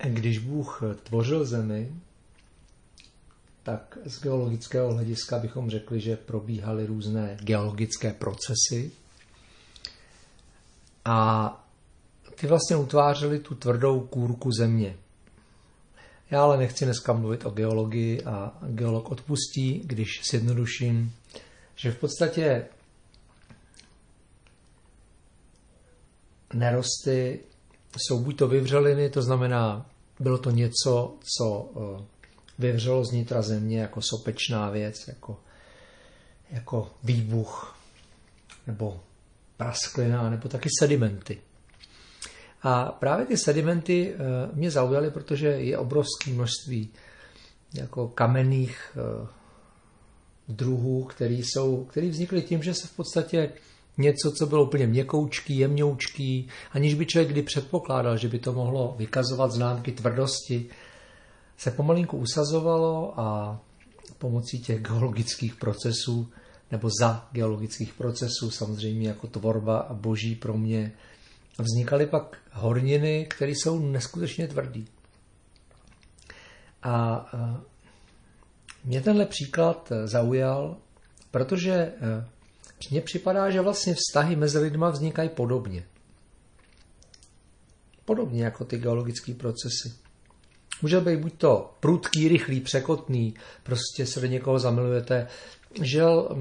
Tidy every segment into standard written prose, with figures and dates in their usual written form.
Když Bůh tvořil zemi, tak z geologického hlediska bychom řekli, že probíhaly různé geologické procesy a ty vlastně utvářely tu tvrdou kůrku země. Já ale nechci dneska mluvit o geologii a geolog odpustí, když zjednoduším, že v podstatě nerosty jsou buď to vyvřeliny, to znamená, bylo to něco, co vyvřelo z nitra země jako sopečná věc, jako výbuch, nebo prasklina, nebo taky sedimenty. A právě ty sedimenty mě zaujaly, protože je obrovské množství jako kamenných druhů, které vznikly tím, že se v podstatě něco, co bylo úplně měkoučký, jemňoučký, aniž by člověk kdy předpokládal, že by to mohlo vykazovat známky tvrdosti, se pomalinku usazovalo a pomocí těch geologických procesů, nebo za geologických procesů, samozřejmě jako tvorba boží pro mě, vznikaly pak horniny, které jsou neskutečně tvrdý. A mě tenhle příklad zaujal, protože mně připadá, že vlastně vztahy mezi lidma vznikají podobně. Podobně jako ty geologické procesy. Může být buď to prudký, rychlý, překotný, prostě se do někoho zamilujete. Žel,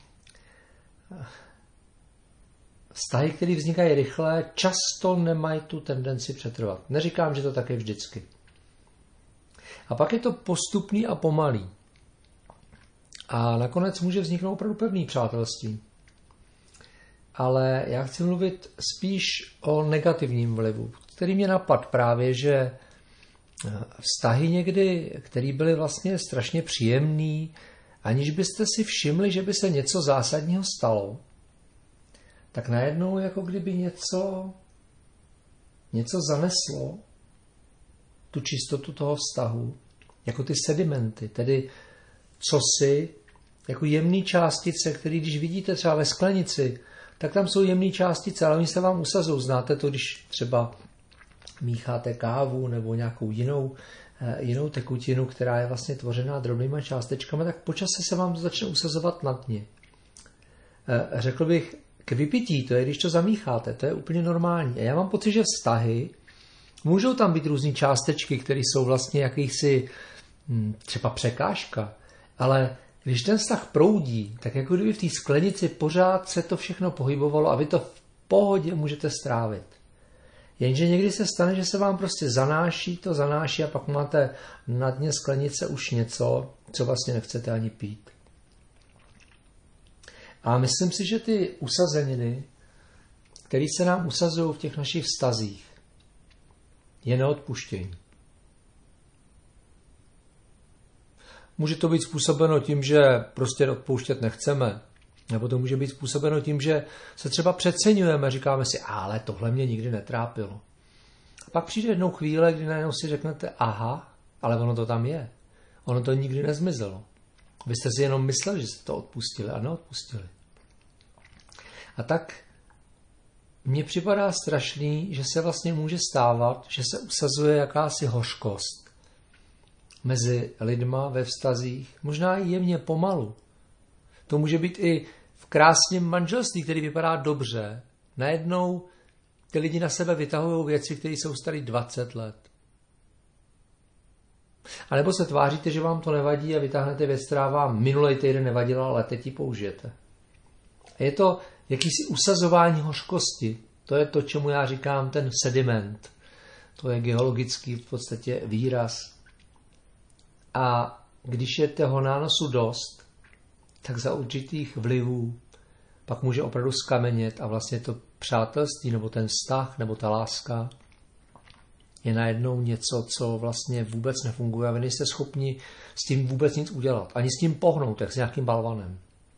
vztahy, které vznikají rychle, často nemají tu tendenci přetrvat. Neříkám, že to tak je vždycky. A pak je to postupný a pomalý. A nakonec může vzniknout opravdu pevný přátelství. Ale já chci mluvit spíš o negativním vlivu, který mě napadl právě, že vztahy někdy, které byly vlastně strašně příjemný, aniž byste si všimli, že by se něco zásadního stalo, tak najednou jako kdyby něco zaneslo tu čistotu toho vztahu, jako ty sedimenty, tedy cosi, jako jemné částice, které když vidíte třeba ve sklenici, tak tam jsou jemné částice, ale oni se vám usazují. Znáte to, když třeba mícháte kávu nebo nějakou jinou tekutinu, která je vlastně tvořená drobnýma částečkami, tak počase se vám začne usazovat na dně. Řekl bych, k vypití, to je, když to zamícháte, to je úplně normální. A já mám pocit, že vztahy, můžou tam být různý částečky, které jsou vlastně jakýsi třeba překážka, ale když ten vztah proudí, tak jako kdyby v té sklenici pořád se to všechno pohybovalo a vy to v pohodě můžete strávit. Jenže někdy se stane, že se vám prostě zanáší a pak máte na dně sklenice už něco, co vlastně nechcete ani pít. A myslím si, že ty usazeniny, které se nám usazují v těch našich vztazích, je neodpuštění. Může to být způsobeno tím, že prostě odpouštět nechceme. Nebo to může být způsobeno tím, že se třeba přeceňujeme, říkáme si, ale tohle mě nikdy netrápilo. A pak přijde jednou chvíle, kdy najednou si řeknete, aha, ale ono to tam je. Ono to nikdy nezmizelo. Vy jste si jenom mysleli, že jste to odpustili a neodpustili. A tak mně připadá strašný, že se vlastně může stávat, že se usazuje jakási hořkost mezi lidma ve vztazích, možná i jemně pomalu. To může být i v krásném manželství, který vypadá dobře. Najednou ty lidi na sebe vytahují věci, které jsou staré 20 let. A nebo se tváříte, že vám to nevadí a vytáhnete věc, která vám minulý týden nevadila, ale teď ji použijete. A je to jakýsi usazování hořkosti. To je to, čemu já říkám ten sediment. To je geologický v podstatě výraz. A když je toho nánosu dost, tak za určitých vlivů pak může opravdu skamenět a vlastně to přátelství nebo ten vztah nebo ta láska je najednou něco, co vlastně vůbec nefunguje a vy nejste schopni s tím vůbec nic udělat. Ani s tím pohnout, jak s nějakým balvanem.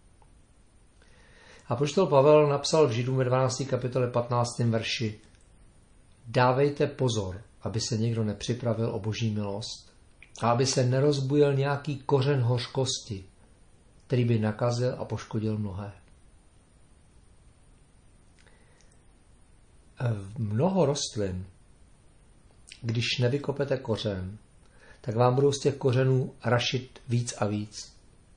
Apoštol Pavel napsal v Židům ve 12. kapitole 15. verši: Dávejte pozor, aby se někdo nepřipravil o boží milost a aby se nerozbujel nějaký kořen hořkosti, který by nakazil a poškodil mnohé. Mnoho rostlin když nevykopete kořen, tak vám budou z těch kořenů rašit víc a víc.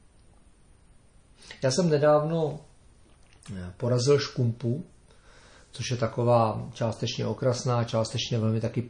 Já jsem nedávno porazil škumpu, což je taková částečně okrasná, částečně velmi taky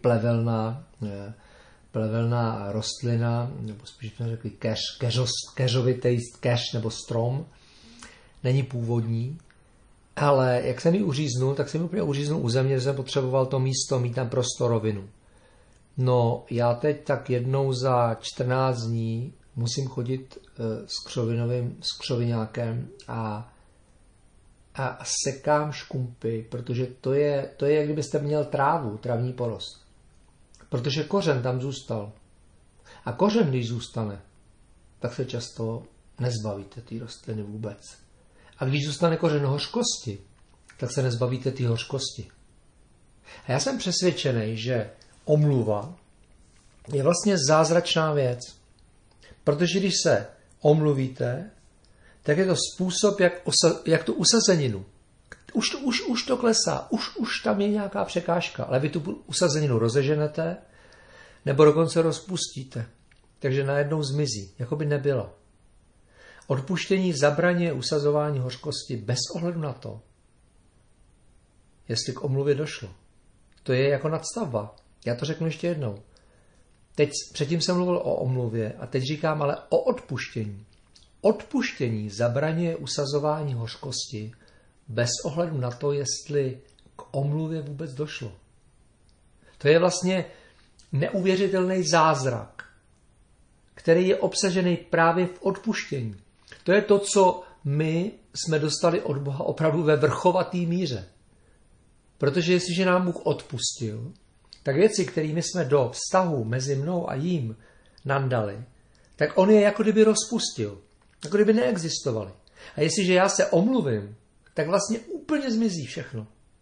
plevelná rostlina, nebo spíš jsme řekli keřovitý keš nebo strom. Není původní, ale jak jsem ji uříznul, tak jsem ji úplně uříznul u země, že jsem potřeboval to místo mít tam prostorovinu. No, já teď tak jednou za 14 dní musím chodit s křovinákem a sekám škumpy, protože to je, jak kdybyste měl travní porost. Protože kořen tam zůstal. A kořen, když zůstane, tak se často nezbavíte té rostliny vůbec. A když zůstane kořen hořkosti, tak se nezbavíte té hořkosti. A já jsem přesvědčený, že omluva je vlastně zázračná věc. Protože když se omluvíte, tak je to způsob, jak tu usazeninu. Už to klesá, už tam je nějaká překážka, ale vy tu usazeninu rozeženete nebo dokonce rozpustíte. Takže najednou zmizí, jako by nebyla. Odpuštění zabraňuje usazování hořkosti bez ohledu na to, jestli k omluvě došlo. To je jako nadstavba. Já to řeknu ještě jednou. Předtím jsem mluvil o omluvě a teď říkám ale o odpuštění. Odpuštění zabraňuje usazování hořkosti bez ohledu na to, jestli k omluvě vůbec došlo. To je vlastně neuvěřitelný zázrak, který je obsažený právě v odpuštění. To je to, co my jsme dostali od Boha opravdu ve vrchovatý míře. Protože jestliže nám Bůh odpustil, tak věci, kterými jsme do vztahu mezi mnou a jím nandali, tak on je jako kdyby rozpustil, jako kdyby neexistovaly. A jestliže já se omluvím, tak vlastně úplně zmizí všechno.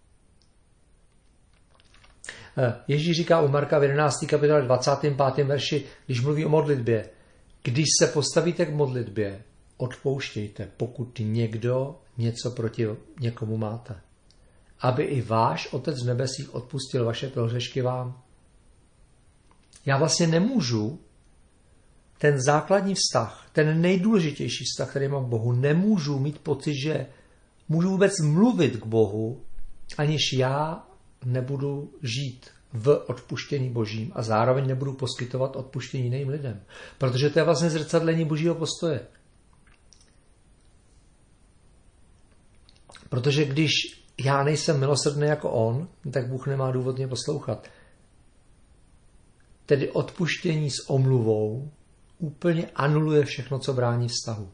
Ježíš říká u Marka v 11. kapitole 25. verši, když mluví o modlitbě, když se postavíte k modlitbě, odpouštějte, pokud někdo něco proti někomu máte. Aby i váš Otec v nebesích odpustil vaše prohřešky vám. Já vlastně nemůžu ten základní vztah, ten nejdůležitější vztah, který mám k Bohu, nemůžu mít pocit, že můžu vůbec mluvit k Bohu, aniž já nebudu žít v odpuštění Božím a zároveň nebudu poskytovat odpuštění jiným lidem. Protože to je vlastně zrcadlení Božího postoje. Protože když já nejsem milosrdný jako on, tak Bůh nemá důvod mě poslouchat. Tedy odpuštění s omluvou úplně anuluje všechno, co brání vztahu.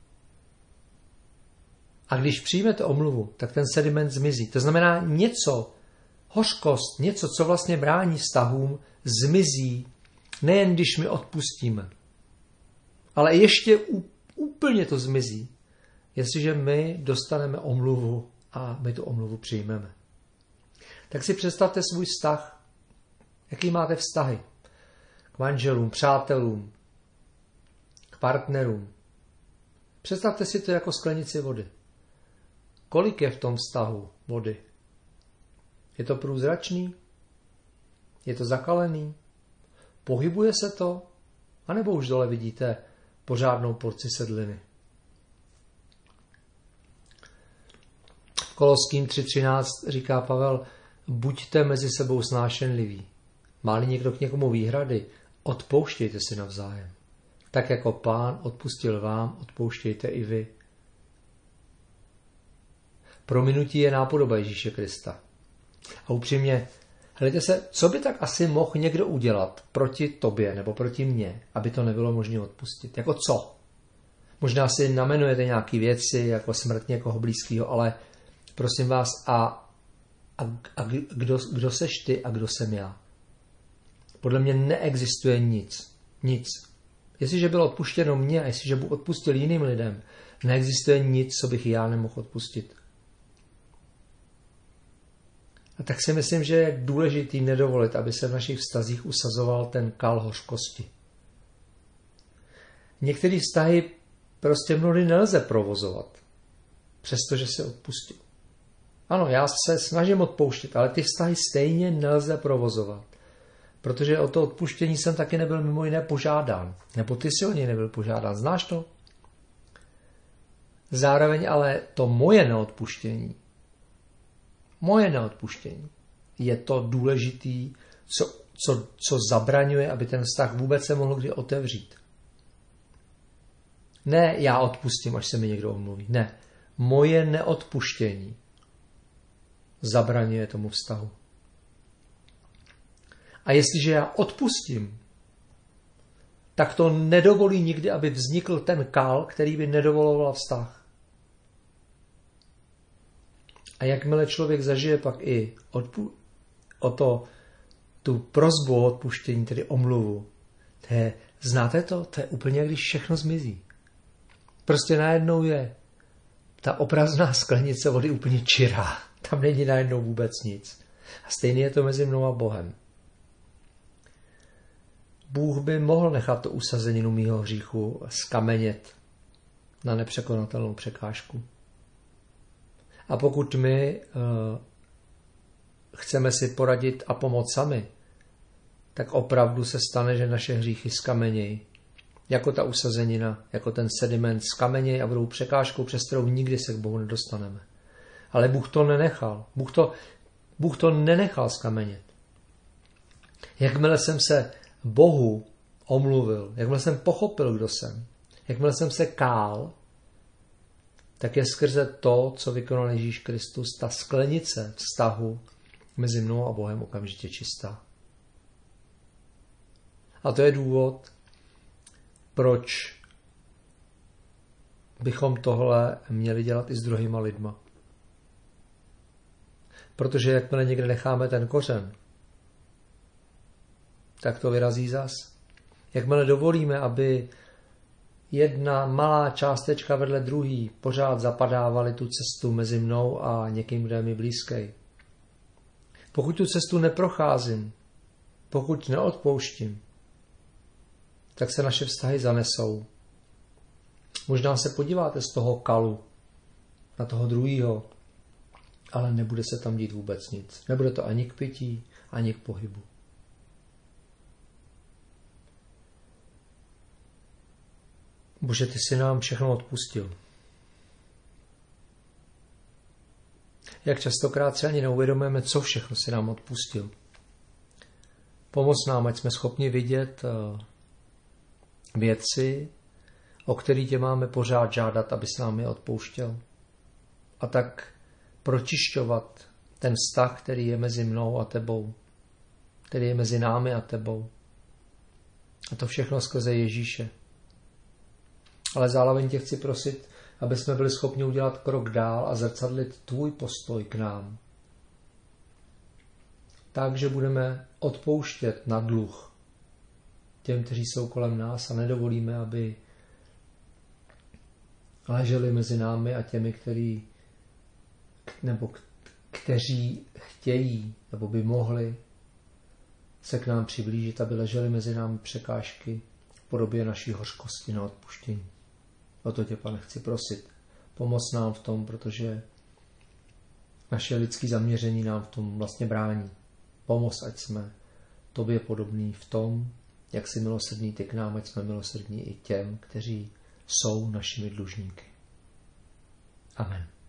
A když přijmete omluvu, tak ten sediment zmizí. To znamená hořkost, něco, co vlastně brání vztahům, zmizí, nejen když my odpustíme, ale ještě úplně to zmizí, jestliže my dostaneme omluvu a my tu omluvu přijmeme. Tak si představte svůj vztah. Jaký máte vztahy? K manželům, přátelům, k partnerům. Představte si to jako sklenici vody. Kolik je v tom vztahu vody? Je to průzračný? Je to zakalený? Pohybuje se to? A nebo už dole vidíte pořádnou porci sedliny? V Koloským 3.13 říká Pavel, buďte mezi sebou snášenliví. Má-li někdo k někomu výhrady, odpouštějte si navzájem. Tak jako Pán odpustil vám, odpouštějte i vy. Prominutí je nápodoba Ježíše Krista. A upřímně, hledajte se, co by tak asi mohl někdo udělat proti tobě nebo proti mně, aby to nebylo možné odpustit. Jako co? Možná si namenujete nějaké věci, jako smrt někoho blízkého, ale prosím vás, kdo seš ty a kdo jsem já? Podle mě neexistuje nic. Nic. Jestliže bylo odpuštěno mně a jestliže Bůh odpustil jiným lidem, neexistuje nic, co bych já nemohl odpustit. A tak si myslím, že je důležitý nedovolit, aby se v našich vztazích usazoval ten kal hořkosti. Některé vztahy prostě mnohdy nelze provozovat, přestože se odpustil. Ano, já se snažím odpouštět, ale ty vztahy stejně nelze provozovat, Protože o to odpuštění jsem taky nebyl mimo jiné požádán. Nebo ty si o něj nebyl požádán. Znáš to? Zároveň ale to moje neodpuštění je to důležitý, co zabraňuje, aby ten vztah vůbec se mohl kdy otevřít. Ne, já odpustím, až se mi někdo omluví. Ne, moje neodpuštění zabraňuje tomu vztahu. A jestliže já odpustím, tak to nedovolí nikdy, aby vznikl ten kal, který by nedovoloval vztah. A jakmile člověk zažije pak i tu prosbu o odpuštění, tedy omluvu, znáte to? To je úplně, jak když všechno zmizí. Prostě najednou je ta obrazná sklenice vody úplně čirá. Tam není najednou vůbec nic. A stejně je to mezi mnou a Bohem. Bůh by mohl nechat tu usazeninu mýho hříchu skamenět na nepřekonatelnou překážku. A pokud my chceme si poradit a pomoct sami, tak opravdu se stane, že naše hříchy skamenějí. Jako ta usazenina, jako ten sediment skamenějí a budou překážkou, přes kterou nikdy se k Bohu nedostaneme. Ale Bůh to nenechal. Bůh to nenechal skamenět. Jakmile jsem se Bohu omluvil, jakmile jsem pochopil, kdo jsem, jakmile jsem se kál, tak je skrze to, co vykonal Ježíš Kristus, ta sklenice vztahu mezi mnou a Bohem okamžitě čistá. A to je důvod, proč bychom tohle měli dělat i s druhýma lidma. Protože jakmile někde necháme ten kořen, tak to vyrazí zas. Jakmile dovolíme, aby jedna malá částečka vedle druhý pořád zapadávaly tu cestu mezi mnou a někým, kdo je mi blízký. Pokud tu cestu neprocházím, pokud neodpouštím, tak se naše vztahy zanesou. Možná se podíváte z toho kalu na toho druhýho, ale nebude se tam dít vůbec nic. Nebude to ani k pití, ani k pohybu. Bože, ty jsi nám všechno odpustil. Jak častokrát si ani neuvědomujeme, co všechno si nám odpustil. Pomoz nám, ať jsme schopni vidět věci, o které tě máme pořád žádat, aby se nám je odpouštěl. A tak pročišťovat ten vztah, který je mezi mnou a tebou, který je mezi námi a tebou. A to všechno skrze Ježíše. Ale zároveň tě chci prosit, aby jsme byli schopni udělat krok dál a zrcadlit tvůj postoj k nám. Takže budeme odpouštět na dluh těm, kteří jsou kolem nás a nedovolíme, aby leželi mezi námi a těmi, kteří chtějí nebo by mohli se k nám přiblížit, aby leželi mezi námi překážky v podobě naší hořkosti na odpuštění. O to tě, Pane, chci prosit. Pomoz nám v tom, protože naše lidské zaměření nám v tom vlastně brání. Pomoz, ať jsme tobě podobní v tom, jak jsi milosrdný ty k nám, ať jsme milosrdní i těm, kteří jsou našimi dlužníky. Amen.